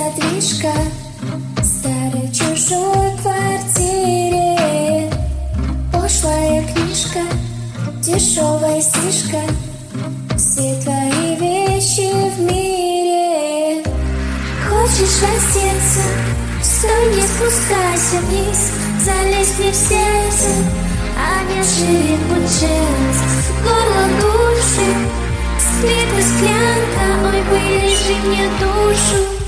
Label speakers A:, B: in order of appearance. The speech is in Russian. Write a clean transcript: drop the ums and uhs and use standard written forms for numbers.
A: задвижка в старой чужой квартире. Пошлая книжка, дешевая стрижка, все твои вещи в мире. Хочешь раздеться? Стой, не спускайся вниз, залезь мне в сердце, а неожиданно джаз горло души. Спит склянка, ой, вылежи мне душу.